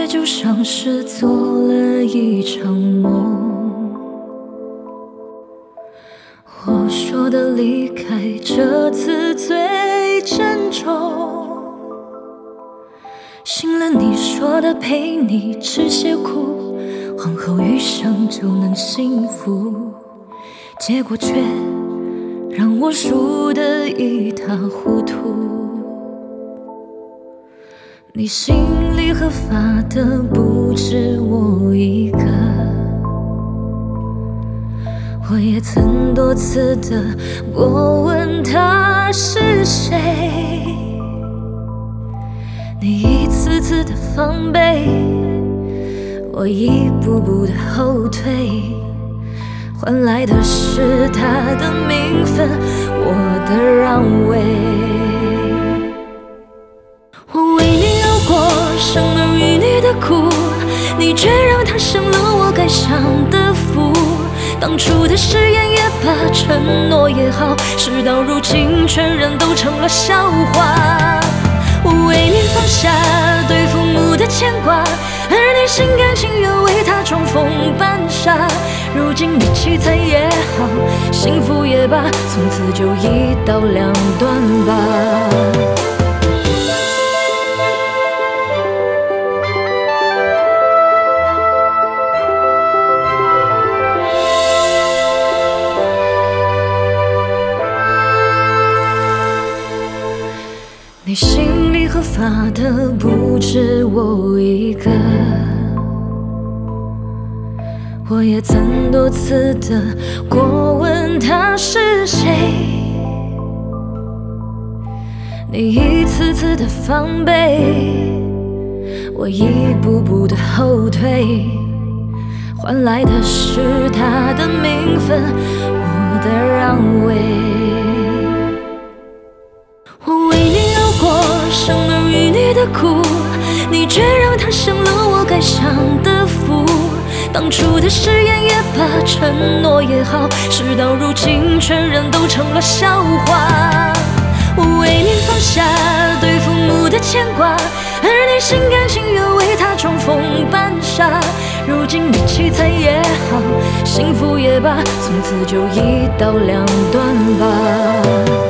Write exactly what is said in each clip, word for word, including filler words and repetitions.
切就像是做了一场梦。我说的离开，这次最珍重。信了你说的陪你吃些苦，往后余生就能幸福，结果却让我输得一塌糊涂。你心里合法的不止我一个，我也曾多次的过问他是谁，你一次次的防备，我一步步的后退，换来的是他的名分，我的让位。我为你熬过生儿育女的苦，你却让他生了我该享的福。当初的誓言也罢，承诺也好，事到如今全然都成了笑话。我为你放下对父母的牵挂，而你心甘情愿为他装疯扮傻。如今你凄惨也好，幸福也罢，从此就一刀两断吧。你心里合法的不止我一个，我也曾多次的过问他是谁，你一次次的防备，我一步步的后退，换来的是他的名分，我的让位。我为你熬过生儿育女的苦，你却让他生了我该享的福。当初的誓言也罢，承诺也好，事到如今全然都成了笑话。我为你放下对父母的牵挂，而你心甘情愿为他装疯扮傻。如今你凄惨也好，幸福也罢，从此就一刀两断吧。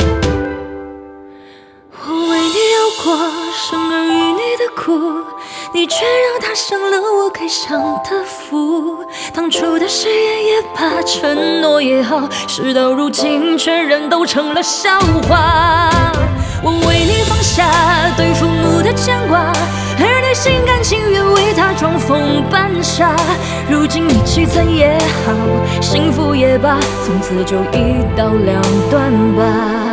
过生儿育女的苦，你却让他生了我该享的福。当初的誓言也罢，承诺也好，事到如今全然都成了笑话。我为你放下对父母的牵挂，而你心甘情愿为他装疯扮傻。如今你凄惨也好，幸福也罢，从此就一刀两断吧。